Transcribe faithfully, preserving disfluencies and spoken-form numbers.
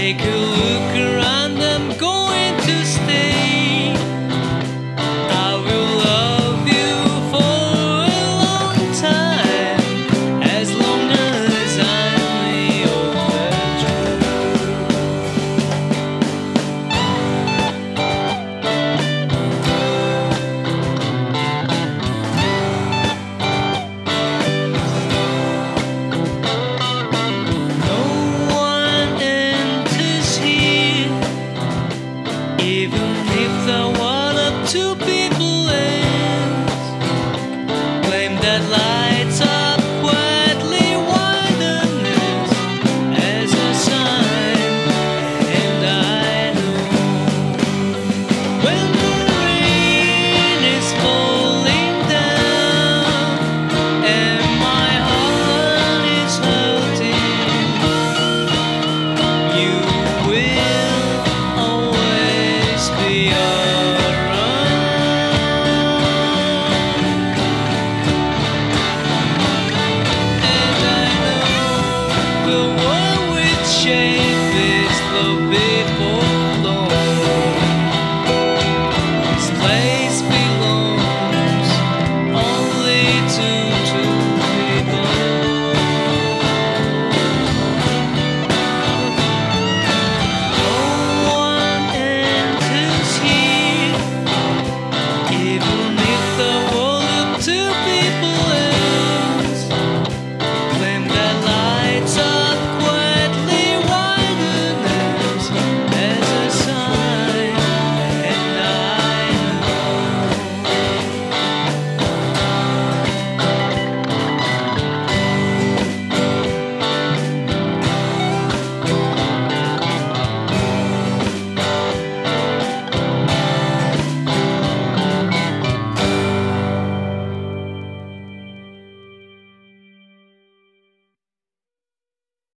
Take a look around, I'm going to stay. I will love you for a long time, as long as I'm even if the one of two people ends, claim that lights up quietly wilderness as a sign, and I know when the rain is falling down and my heart is hurting, you will always be around. And I know the one which shape is the big